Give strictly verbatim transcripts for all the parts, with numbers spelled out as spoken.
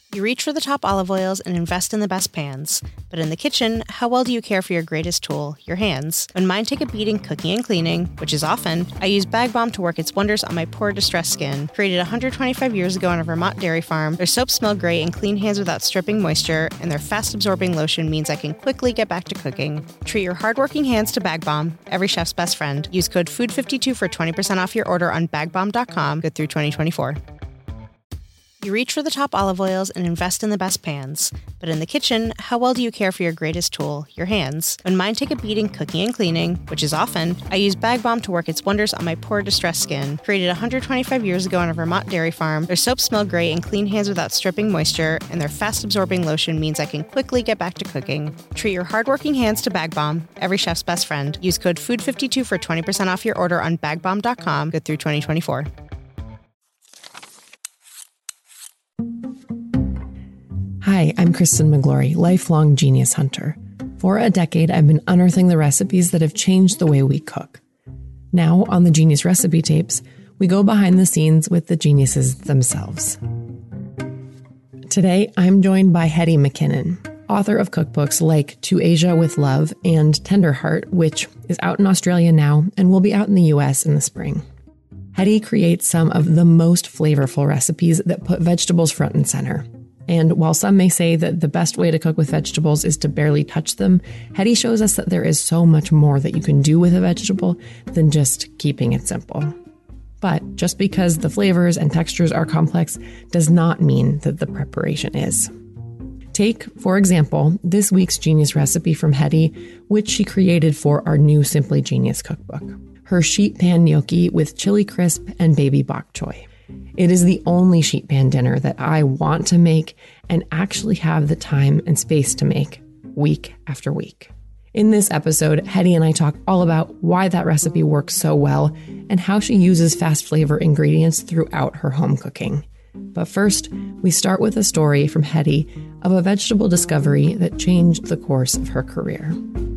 You reach for the top olive oils and invest in the best pans. But in the kitchen, how well do you care for your greatest tool, your hands? When mine take a beating cooking and cleaning, which is often, I use Bag Balm to work its wonders on my poor, distressed skin. Created one hundred twenty-five years ago on a Vermont dairy farm, their soaps smell great and clean hands without stripping moisture, and their fast-absorbing lotion means I can quickly get back to cooking. Treat your hardworking hands to Bag Balm, every chef's best friend. Use code food fifty-two for twenty percent off your order on bag balm dot com, good through twenty twenty-four. You reach for the top olive oils and invest in the best pans. But in the kitchen, how well do you care for your greatest tool, your hands? When mine take a beating cooking and cleaning, which is often, I use Bag Balm to work its wonders on my poor, distressed skin. Created one hundred twenty-five years ago on a Vermont dairy farm, their soaps smell great and clean hands without stripping moisture, and their fast-absorbing lotion means I can quickly get back to cooking. Treat your hardworking hands to Bag Balm, every chef's best friend. Use code food fifty-two for twenty percent off your order on bag balm dot com, good through twenty twenty-four. Hi, I'm Kristen McGlory, lifelong genius hunter. For a decade, I've been unearthing the recipes that have changed the way we cook. Now, on the Genius Recipe Tapes, we go behind the scenes with the geniuses themselves. Today, I'm joined by Hetty McKinnon, author of cookbooks like To Asia with Love and Tender Heart, which is out in Australia now and will be out in the U S in the spring. Hetty creates some of the most flavorful recipes that put vegetables front and center. And while some may say that the best way to cook with vegetables is to barely touch them, Hetty shows us that there is so much more that you can do with a vegetable than just keeping it simple. But just because the flavors and textures are complex does not mean that the preparation is. Take, for example, this week's Genius recipe from Hetty, which she created for our new Simply Genius cookbook. Her sheet pan gnocchi with chili crisp and baby bok choy. It is the only sheet pan dinner that I want to make and actually have the time and space to make week after week. In this episode, Hetty and I talk all about why that recipe works so well and how she uses fast flavor ingredients throughout her home cooking. But first, we start with a story from Hetty of a vegetable discovery that changed the course of her career.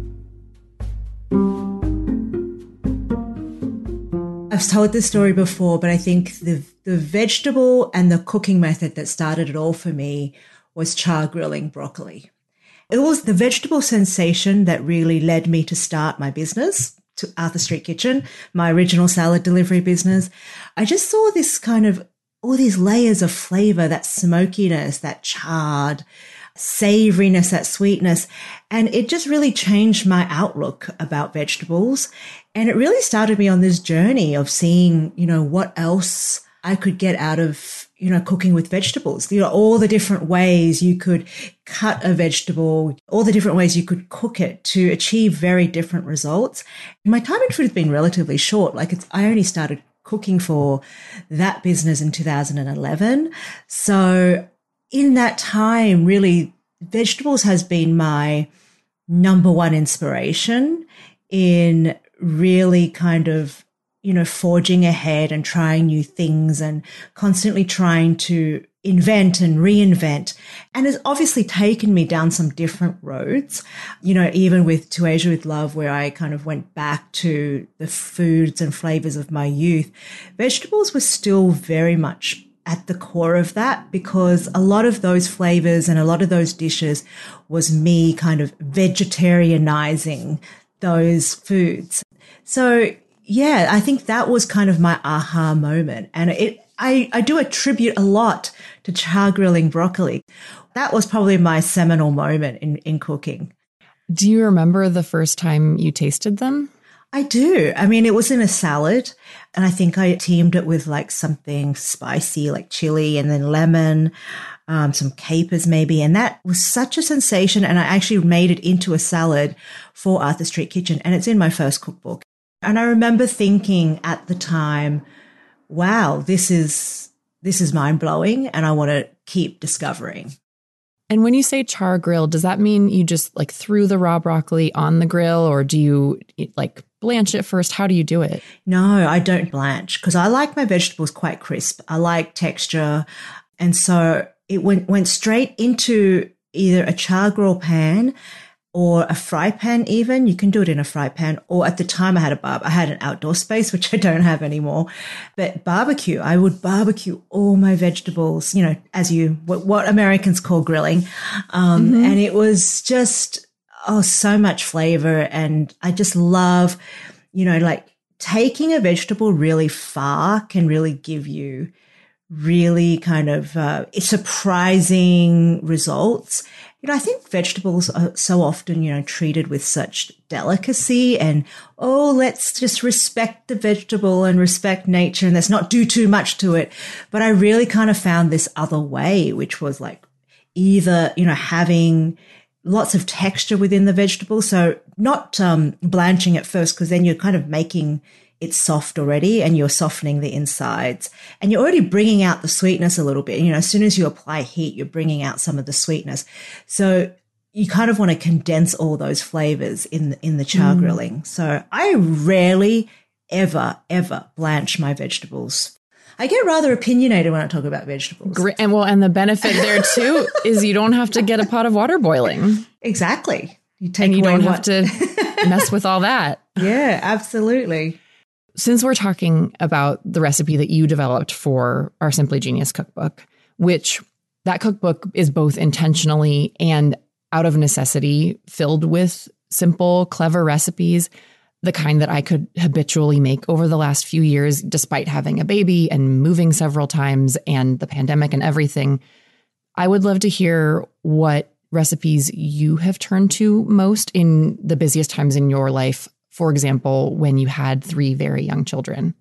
I've told this story before, but I think the the vegetable and the cooking method that started it all for me was char grilling broccoli. It was the vegetable sensation that really led me to start my business, to Arthur Street Kitchen, my original salad delivery business. I just saw this kind of, all these layers of flavor, that smokiness, that charred, savoriness, that sweetness. And it just really changed my outlook about vegetables. And it really started me on this journey of seeing, you know, what else I could get out of, you know, cooking with vegetables. You know, all the different ways you could cut a vegetable, all the different ways you could cook it to achieve very different results. My time in food has been relatively short. Like it's, I only started cooking for that business in two thousand eleven. So in that time, really, vegetables has been my number one inspiration in really kind of, you know, forging ahead and trying new things and constantly trying to invent and reinvent. And it's obviously taken me down some different roads, you know, even with To Asia with Love, where I kind of went back to the foods and flavors of my youth. Vegetables were still very much at the core of that, because a lot of those flavors and a lot of those dishes was me kind of vegetarianizing those foods. So yeah, I think that was kind of my aha moment. And it, I, I do attribute a lot to char grilling broccoli. That was probably my seminal moment in, in cooking. Do you remember the first time you tasted them? I do. I mean, it was in a salad, and I think I teamed it with like something spicy, like chili and then lemon, um, some capers maybe. And that was such a sensation. And I actually made it into a salad for Arthur Street Kitchen, and it's in my first cookbook. And I remember thinking at the time, wow, this is, this is mind blowing, and I want to keep discovering. And when you say char grill, does that mean you just like threw the raw broccoli on the grill, or do you like blanch it first? How do you do it? No, I don't blanch because I like my vegetables quite crisp. I like texture. And so it went, went straight into either a char grill pan or a fry pan even. You can do it in a fry pan. Or at the time I had a barb, I had an outdoor space, which I don't have anymore. But barbecue, I would barbecue all my vegetables, you know, as you, what, what Americans call grilling. Um, mm-hmm. And it was just, oh, so much flavor. And I just love, you know, like taking a vegetable really far can really give you really kind of uh, surprising results. You know, I think vegetables are so often, you know, treated with such delicacy and, oh, let's just respect the vegetable and respect nature and let's not do too much to it. But I really kind of found this other way, which was like either, you know, having lots of texture within the vegetable. So not um, blanching it first, because then you're kind of making it's soft already and you're softening the insides and you're already bringing out the sweetness a little bit. You know, as soon as you apply heat, you're bringing out some of the sweetness. So you kind of want to condense all those flavors in the, in the char mm. grilling. So I rarely ever, ever blanch my vegetables. I get rather opinionated when I talk about vegetables. Great. And well, and the benefit there too is you don't have to get a pot of water boiling. Exactly. You take and you don't what... have to mess with all that. Yeah, absolutely. Since we're talking about the recipe that you developed for our Simply Genius cookbook, which that cookbook is both intentionally and out of necessity filled with simple, clever recipes, the kind that I could habitually make over the last few years, despite having a baby and moving several times and the pandemic and everything. I would love to hear what recipes you have turned to most in the busiest times in your life. For example, when you had three very young children.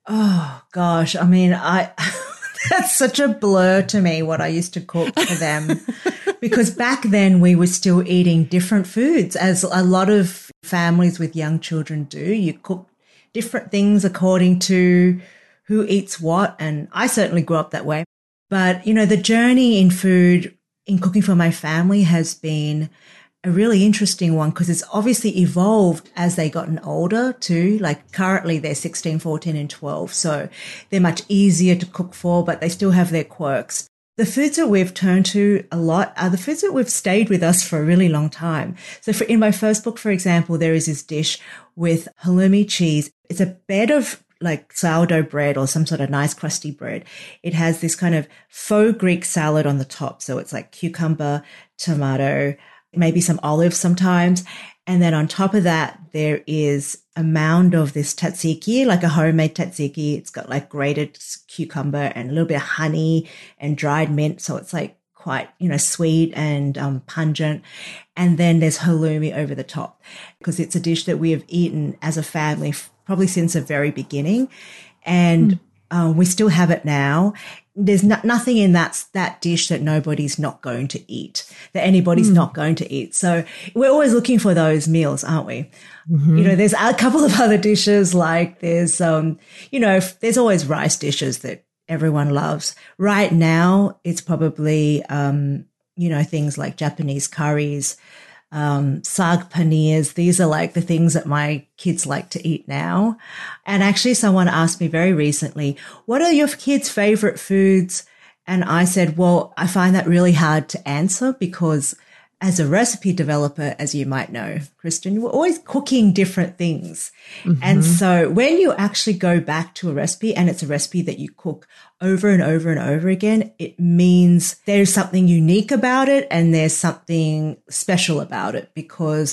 Oh, gosh. I mean, I that's such a blur to me what I used to cook for them. Because back then we were still eating different foods, as a lot of families with young children do. You cook different things according to who eats what. And I certainly grew up that way. But, you know, the journey in food, in cooking for my family has been a really interesting one because it's obviously evolved as they gotten older too. Like currently they're sixteen, fourteen and twelve. So they're much easier to cook for, but they still have their quirks. The foods that we've turned to a lot are the foods that we've stayed with us for a really long time. So for, in my first book, for example, there is this dish with halloumi cheese. It's a bed of like sourdough bread or some sort of nice crusty bread. It has this kind of faux Greek salad on the top. So it's like cucumber, tomato, maybe some olives sometimes. And then on top of that, there is a mound of this tzatziki, like a homemade tzatziki. It's got like grated cucumber and a little bit of honey and dried mint. So it's like quite, you know, sweet and um, pungent. And then there's halloumi over the top because it's a dish that we have eaten as a family probably since the very beginning. And mm. uh, we still have it now. There's no, nothing in that, that dish that nobody's not going to eat, that anybody's mm. not going to eat. So we're always looking for those meals, aren't we? Mm-hmm. You know, there's a couple of other dishes like there's, um, you know, there's always rice dishes that everyone loves. Right now, it's probably, um, you know, things like Japanese curries, um, saag paneers. These are like the things that my kids like to eat now. And actually someone asked me very recently, what are your kids' favorite foods? And I said, well, I find that really hard to answer because as a recipe developer, as you might know, Kristen, we're always cooking different things. Mm-hmm. And so when you actually go back to a recipe and it's a recipe that you cook over and over and over again, it means there's something unique about it and there's something special about it because,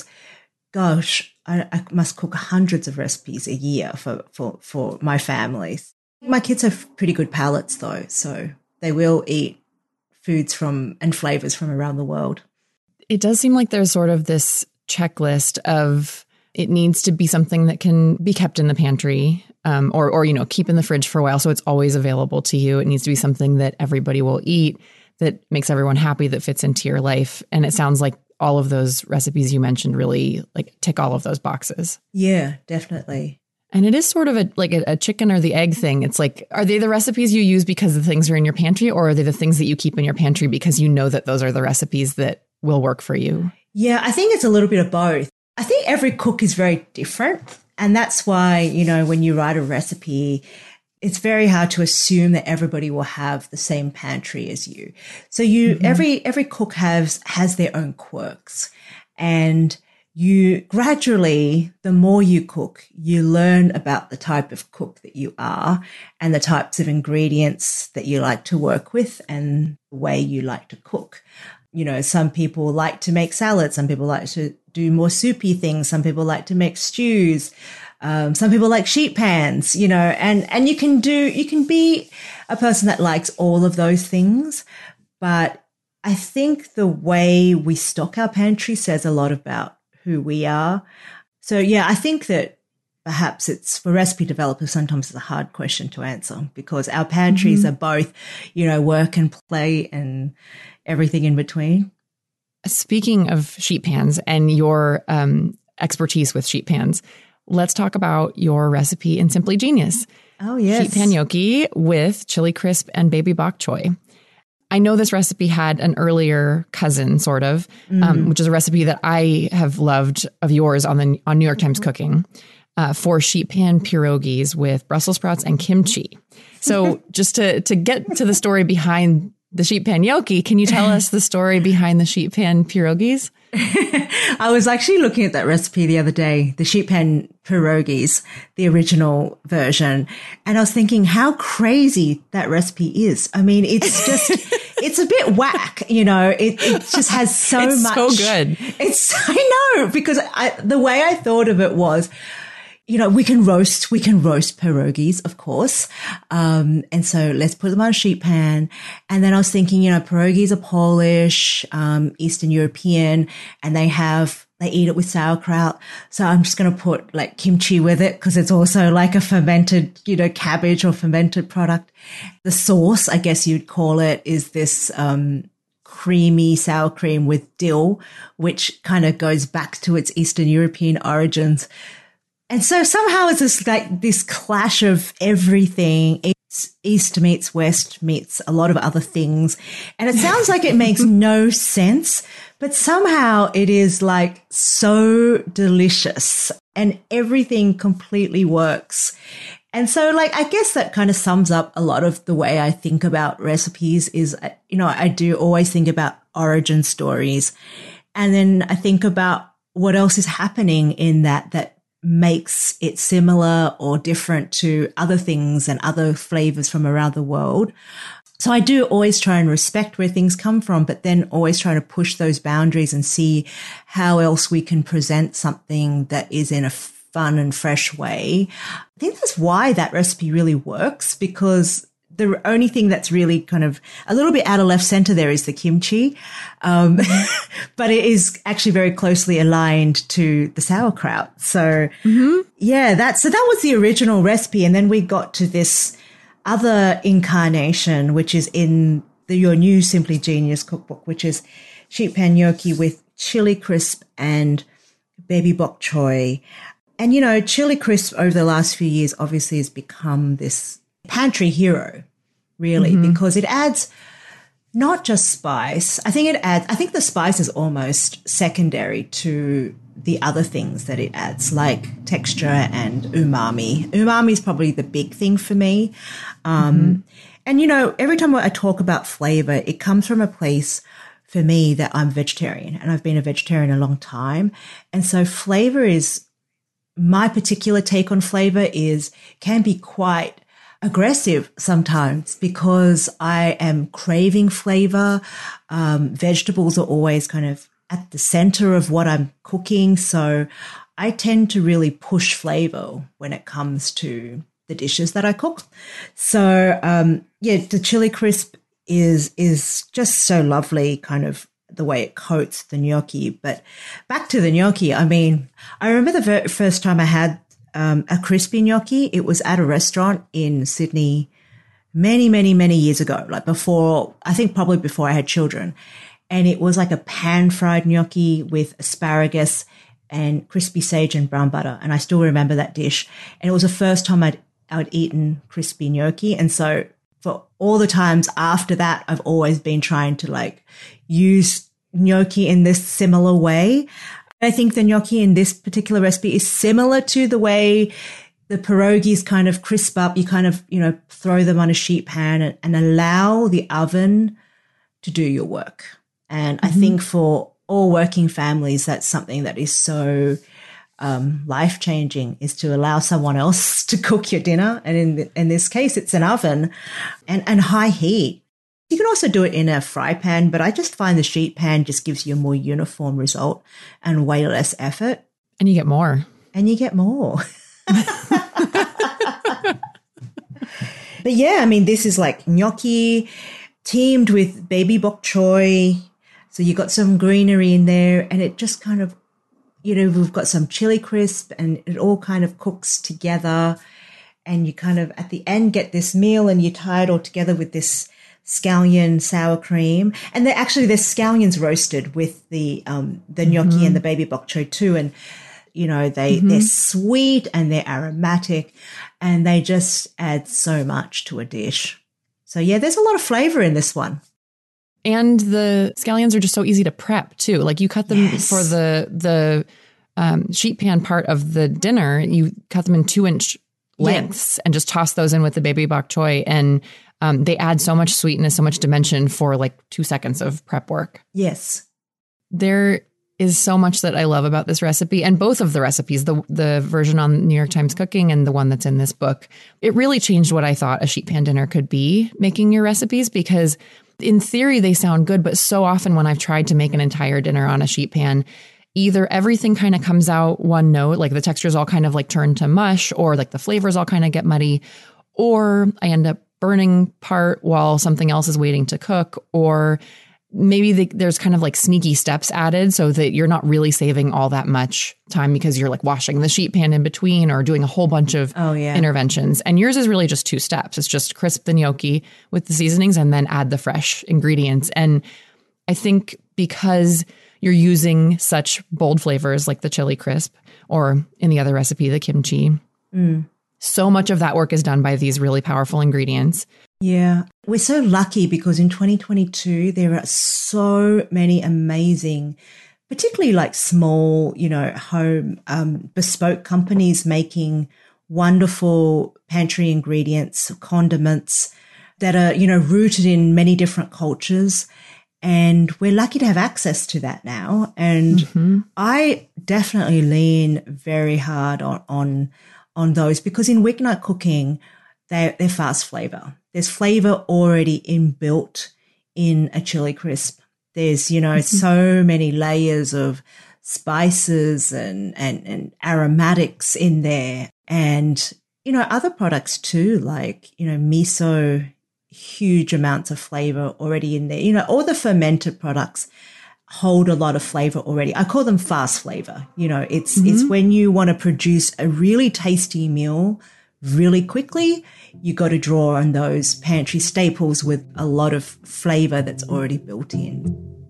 gosh, I, I must cook hundreds of recipes a year for, for, for my family. My kids have pretty good palates though, so they will eat foods from and flavors from around the world. It does seem like there's sort of this checklist of it needs to be something that can be kept in the pantry um, or, or, you know, keep in the fridge for a while. So it's always available to you. It needs to be something that everybody will eat, that makes everyone happy, that fits into your life. And it sounds like all of those recipes you mentioned really like tick all of those boxes. Yeah, definitely. And it is sort of a like a, a chicken or the egg thing. It's like, are they the recipes you use because the things are in your pantry, or are they the things that you keep in your pantry because you know that those are the recipes that will work for you? Yeah, I think it's a little bit of both. I think every cook is very different. And that's why, you know, when you write a recipe, it's very hard to assume that everybody will have the same pantry as you. So you, mm-hmm. every, every cook has, has their own quirks. And you gradually, the more you cook, you learn about the type of cook that you are and the types of ingredients that you like to work with and the way you like to cook. You know, some people like to make salads. Some people like to do more soupy things. Some people like to make stews. Um, some people like sheet pans, you know, and, and you can do, you can be a person that likes all of those things. But I think the way we stock our pantry says a lot about who we are. So yeah, I think that perhaps it's for recipe developers, sometimes it's a hard question to answer because our pantries mm-hmm. are both, you know, work and play and everything in between. Speaking of sheet pans and your um, expertise with sheet pans, let's talk about your recipe in Simply Genius. Oh, yes. Sheet pan gnocchi with chili crisp and baby bok choy. I know this recipe had an earlier cousin, sort of, mm. um, which is a recipe that I have loved of yours on the on New York Times Cooking uh, for sheet pan pierogies with Brussels sprouts and kimchi. So just to to get to the story behind the sheet pan gnocchi, can you tell us the story behind the sheet pan pierogies? I was actually looking at that recipe the other day, the sheet pan pierogies, the original version. And I was thinking how crazy that recipe is. I mean, it's just, it's a bit whack, you know, it, it just has so it's much. It's so good. It's, I know, because I, the way I thought of it was, you know, we can roast, we can roast pierogies, of course. Um, and so let's put them on a sheet pan. And then I was thinking, you know, pierogies are Polish, um, Eastern European, and they have, they eat it with sauerkraut. So I'm just going to put like kimchi with it because it's also like a fermented, you know, cabbage or fermented product. The sauce, I guess you'd call it, is this, um, creamy sour cream with dill, which kind of goes back to its Eastern European origins. And so somehow it's this like this clash of everything. It's East meets West meets a lot of other things. And it sounds like it makes no sense, but somehow it is like so delicious and everything completely works. And so like, I guess that kind of sums up a lot of the way I think about recipes is, you know, I do always think about origin stories. And then I think about what else is happening in that, that makes it similar or different to other things and other flavors from around the world. So I do always try and respect where things come from, but then always try to push those boundaries and see how else we can present something that is in a fun and fresh way. I think that's why that recipe really works, because the only thing that's really kind of a little bit out of left center there is the kimchi. Um, but it is actually very closely aligned to the sauerkraut. So mm-hmm. yeah, that, so that was the original recipe. And then we got to this other incarnation, which is in the, your new Simply Genius cookbook, which is sheet pan gnocchi with chili crisp and baby bok choy. And, you know, chili crisp over the last few years obviously has become this pantry hero, really, mm-hmm. because it adds not just spice. I think it adds, I think the spice is almost secondary to the other things that it adds, like texture and umami. Umami is probably the big thing for me. Um, mm-hmm. And, you know, every time I talk about flavor, it comes from a place for me that I'm vegetarian, and I've been a vegetarian a long time. And so flavor is, my particular take on flavor is, can be quite aggressive sometimes because I am craving flavor. Um, vegetables are always kind of at the center of what I'm cooking. So I tend to really push flavor when it comes to the dishes that I cook. So, um, yeah, the chili crisp is, is just so lovely, kind of the way it coats the gnocchi. But back to the gnocchi, I mean, I remember the very first time I had um, a crispy gnocchi. It was at a restaurant in Sydney many, many, many years ago, like before, I think probably before I had children. And it was like a pan-fried gnocchi with asparagus and crispy sage and brown butter. And I still remember that dish. And it was the first time I'd, I'd eaten crispy gnocchi. And so for all the times after that, I've always been trying to like use gnocchi in this similar way. I think the gnocchi in this particular recipe is similar to the way the pierogies kind of crisp up. You kind of, you know, throw them on a sheet pan and, and allow the oven to do your work. And mm-hmm. I think for all working families, that's something that is so um, life-changing, is to allow someone else to cook your dinner. And in the, in this case, it's an oven and, and high heat. You can also do it in a fry pan, but I just find the sheet pan just gives you a more uniform result and way less effort. And you get more. And you get more. But yeah, I mean, this is like gnocchi teamed with baby bok choy. So you got some greenery in there, and it just kind of, you know, we've got some chili crisp, and it all kind of cooks together. And you kind of at the end get this meal, and you tie it all together with this scallion sour cream. And they're actually, there's scallions roasted with the um, the gnocchi mm-hmm. and the baby bok choy too. And you know, they, mm-hmm. they're sweet and they're aromatic, and they just add so much to a dish. So, yeah, there's a lot of flavor in this one. And the scallions are just so easy to prep, too. Like you cut them yes. for the the um, sheet pan part of the dinner. You cut them in two-inch lengths yeah. and just toss those in with the baby bok choy. And um, they add so much sweetness, so much dimension for like two seconds of prep work. Yes. There is so much that I love about this recipe, and both of the recipes, the the version on New York Times Cooking and the one that's in this book. It really changed what I thought a sheet pan dinner could be, making your recipes, because in theory they sound good, but so often when I've tried to make an entire dinner on a sheet pan, either everything kind of comes out one note, like the textures all kind of like turn to mush, or like the flavors all kind of get muddy, or I end up burning part while something else is waiting to cook, or maybe the, there's kind of like sneaky steps added so that you're not really saving all that much time because you're like washing the sheet pan in between or doing a whole bunch of oh, yeah. interventions. And yours is really just two steps. It's just crisp the gnocchi with the seasonings and then add the fresh ingredients. And I think because you're using such bold flavors like the chili crisp, or in the other recipe, the kimchi, mm. so much of that work is done by these really powerful ingredients. Yeah, we're so lucky because in twenty twenty-two, there are so many amazing, particularly like small, you know, home um, bespoke companies making wonderful pantry ingredients, condiments that are, you know, rooted in many different cultures. And we're lucky to have access to that now. And mm-hmm. I definitely lean very hard on, on, on those, because in weeknight cooking, they're, they're fast flavor. There's flavor already inbuilt in a chili crisp. There's, you know, mm-hmm. so many layers of spices and, and, and aromatics in there. And, you know, other products too, like, you know, miso, huge amounts of flavor already in there. You know, all the fermented products hold a lot of flavor already. I call them fast flavor. You know, it's, mm-hmm. it's when you want to produce a really tasty meal really quickly, you got to draw on those pantry staples with a lot of flavor that's already built in.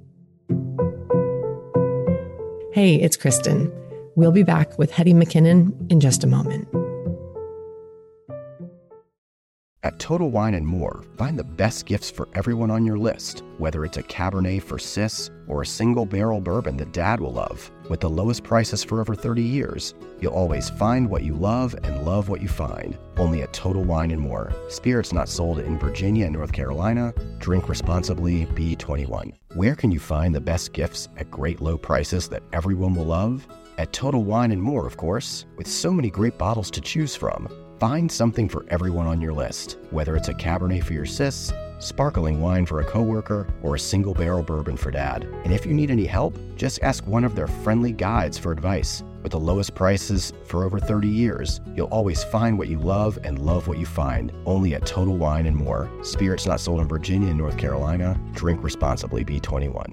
Hey, it's Kristen. We'll be back with Hetty McKinnon in just a moment. At Total Wine and More, find the best gifts for everyone on your list, whether it's a Cabernet for Sis or a single barrel bourbon that Dad will love. With the lowest prices for over thirty years, you'll always find what you love and love what you find. Only at Total Wine and More. Spirits not sold in Virginia and North Carolina. Drink responsibly. B twenty-one. Where can you find the best gifts at great low prices that everyone will love? At Total Wine and More, of course, with so many great bottles to choose from. Find something for everyone on your list, whether it's a Cabernet for your sis, sparkling wine for a coworker, or a single barrel bourbon for Dad. And if you need any help, just ask one of their friendly guides for advice. With the lowest prices for over thirty years, you'll always find what you love and love what you find. Only at Total Wine and More. Spirits not sold in Virginia and North Carolina. Drink responsibly. B twenty-one.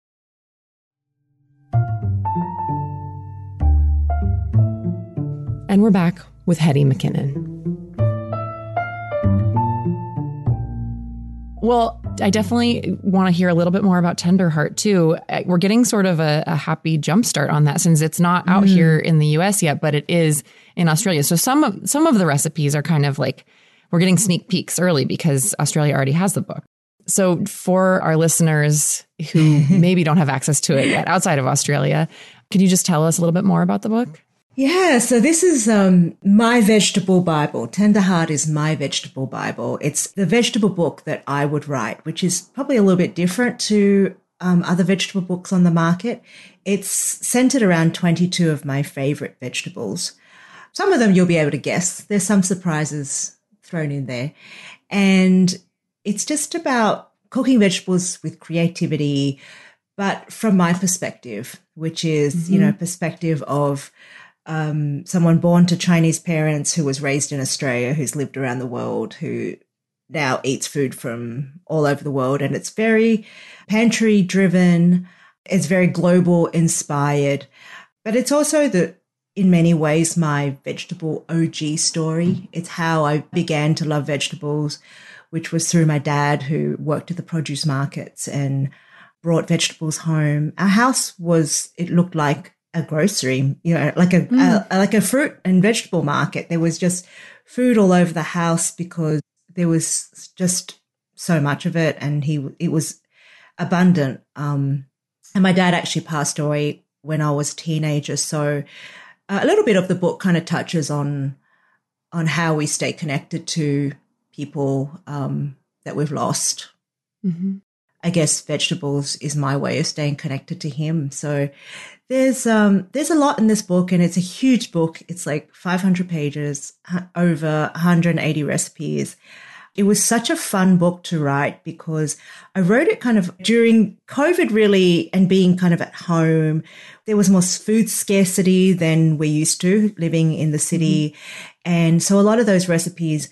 And we're back with Hetty McKinnon. Well, I definitely want to hear a little bit more about Tenderheart too. We're getting sort of a, a happy jumpstart on that since it's not out mm. here in the U S yet, but it is in Australia. So some of some of the recipes are kind of like, we're getting sneak peeks early because Australia already has the book. So for our listeners who maybe don't have access to it yet outside of Australia, could you just tell us a little bit more about the book? Yeah, so this is um, my vegetable Bible. Tenderheart is my vegetable Bible. It's the vegetable book that I would write, which is probably a little bit different to um, other vegetable books on the market. It's centered around twenty-two of my favorite vegetables. Some of them you'll be able to guess. There's some surprises thrown in there. And it's just about cooking vegetables with creativity, but from my perspective, which is, mm-hmm. you know, perspective of um, someone born to Chinese parents who was raised in Australia, who's lived around the world, who now eats food from all over the world. And it's very pantry driven. It's very global inspired, but it's also the, in many ways, my vegetable O G story. It's how I began to love vegetables, which was through my dad, who worked at the produce markets and brought vegetables home. Our house was, it looked like a grocery, you know, like a, mm. a like a fruit and vegetable market. There was just food all over the house because there was just so much of it, and he it was abundant. Um, and my dad actually passed away when I was a teenager, so uh, a little bit of the book kind of touches on on how we stay connected to people um, that we've lost. Mm-hmm. I guess vegetables is my way of staying connected to him. So there's um, there's a lot in this book, and it's a huge book. It's like five hundred pages, over one hundred eighty recipes. It was such a fun book to write because I wrote it kind of during COVID, really, and being kind of at home. There was more food scarcity than we're used to living in the city. Mm-hmm. And so a lot of those recipes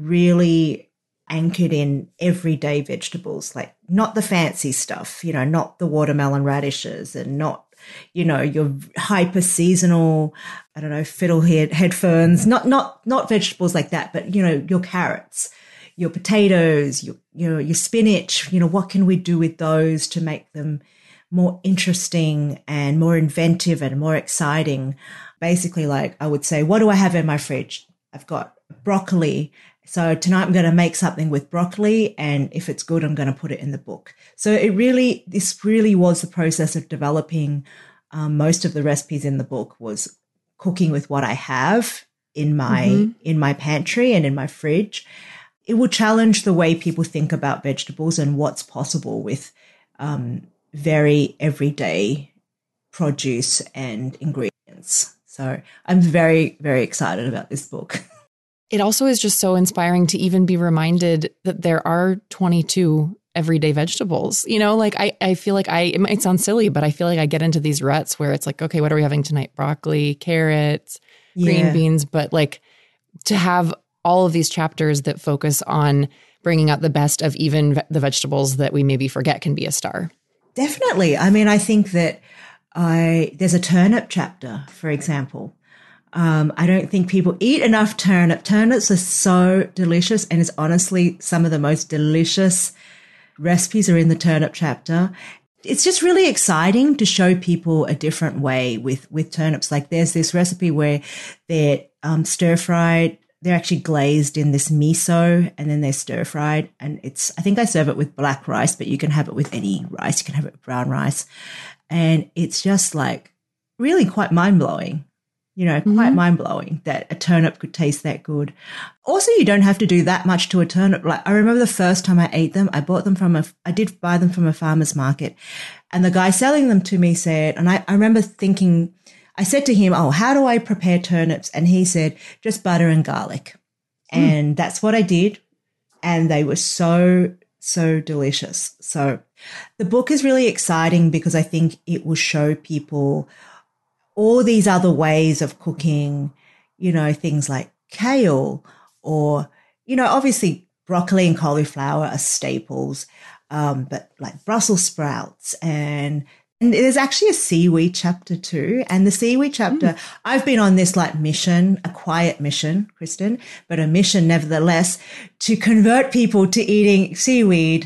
really anchored in everyday vegetables, like not the fancy stuff, you know, not the watermelon radishes and not, you know, your hyper seasonal, I don't know, fiddlehead head ferns, not, not, not vegetables like that, but, you know, your carrots, your potatoes, your, your, your spinach, you know, what can we do with those to make them more interesting and more inventive and more exciting? Basically, like I would say, what do I have in my fridge? I've got broccoli. So tonight I'm going to make something with broccoli, and if it's good, I'm going to put it in the book. So it really, this really was the process of developing um, most of the recipes in the book was cooking with what I have in my, mm-hmm. in my pantry and in my fridge. It will challenge the way people think about vegetables and what's possible with um, very everyday produce and ingredients. So I'm very, very excited about this book. It also is just so inspiring to even be reminded that there are twenty-two everyday vegetables. You know, like I, I feel like I, it might sound silly, but I feel like I get into these ruts where it's like, okay, what are we having tonight? Broccoli, carrots, yeah. green beans. But like to have all of these chapters that focus on bringing out the best of even the vegetables that we maybe forget can be a star. Definitely. I mean, I think that I, there's a turnip chapter, for example. Um, I don't think people eat enough turnip. Turnips are so delicious, and it's honestly some of the most delicious recipes are in the turnip chapter. It's just really exciting to show people a different way with, with turnips. Like there's this recipe where they're um, stir fried. They're actually glazed in this miso, and then they're stir fried. And it's, I think I serve it with black rice, but you can have it with any rice. You can have it with brown rice. And it's just like really quite mind blowing. You know, quite mm-hmm. mind-blowing that a turnip could taste that good. Also, you don't have to do that much to a turnip. Like I remember the first time I ate them, I bought them from a, I did buy them from a farmer's market, and the guy selling them to me said, and I, I remember thinking, I said to him, oh, how do I prepare turnips? And he said, just butter and garlic. Mm. And that's what I did. And they were so, so delicious. So the book is really exciting because I think it will show people all these other ways of cooking, you know, things like kale or, you know, obviously broccoli and cauliflower are staples, um, but like Brussels sprouts and, and there's actually a seaweed chapter too. And the seaweed chapter, mm. I've been on this like mission, a quiet mission, Kristen, but a mission nevertheless to convert people to eating seaweed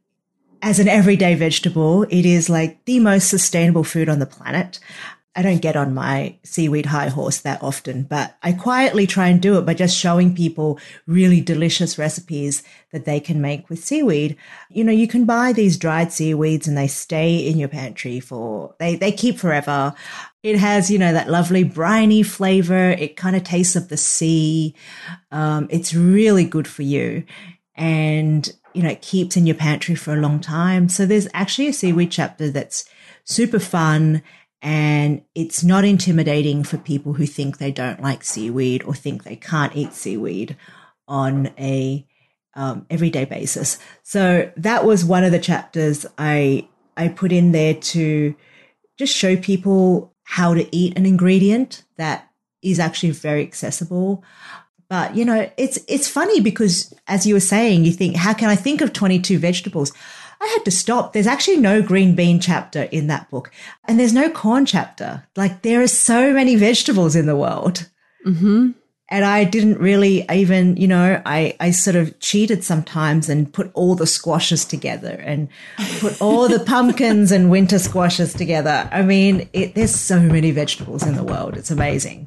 as an everyday vegetable. It is like the most sustainable food on the planet. I don't get on my seaweed high horse that often, but I quietly try and do it by just showing people really delicious recipes that they can make with seaweed. You know, you can buy these dried seaweeds and they stay in your pantry for, they, they keep forever. It has, you know, that lovely briny flavor. It kind of tastes of the sea. Um, it's really good for you. And you know, it keeps in your pantry for a long time. So there's actually a seaweed chapter that's super fun, and it's not intimidating for people who think they don't like seaweed or think they can't eat seaweed on a um, everyday basis. So that was one of the chapters I I put in there to just show people how to eat an ingredient that is actually very accessible. But, you know, it's it's funny because, as you were saying, you think, how can I think of twenty-two vegetables? I had to stop. There's actually no green bean chapter in that book. And there's no corn chapter. Like, there are so many vegetables in the world. Mm-hmm. And I didn't really even, you know, I, I sort of cheated sometimes and put all the squashes together and put all the pumpkins and winter squashes together. I mean, it, there's so many vegetables in the world. It's amazing.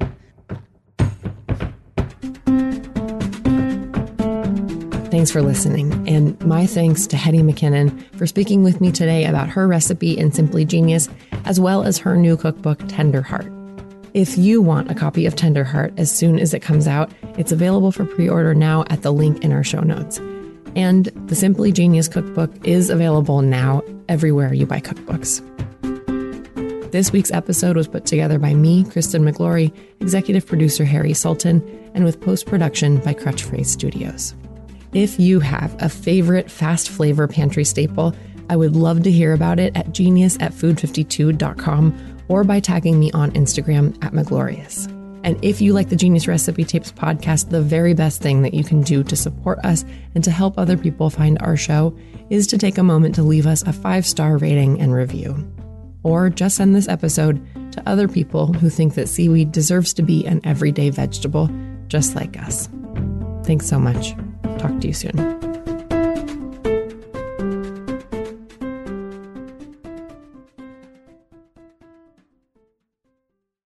Thanks for listening, and my thanks to Hetty McKinnon for speaking with me today about her recipe in Simply Genius, as well as her new cookbook, Tender Heart. If you want a copy of Tender Heart as soon as it comes out, it's available for pre-order now at the link in our show notes. And the Simply Genius cookbook is available now everywhere you buy cookbooks. This week's episode was put together by me, Kristen McGlory, executive producer Harry Sultan, and with post-production by Crutch Phrase Studios. If you have a favorite fast flavor pantry staple, I would love to hear about it at genius at food fifty-two dot com or by tagging me on Instagram at Maglorious. And if you like the Genius Recipe Tapes podcast, the very best thing that you can do to support us and to help other people find our show is to take a moment to leave us a five-star rating and review. Or just send this episode to other people who think that seaweed deserves to be an everyday vegetable, just like us. Thanks so much. Talk to you soon.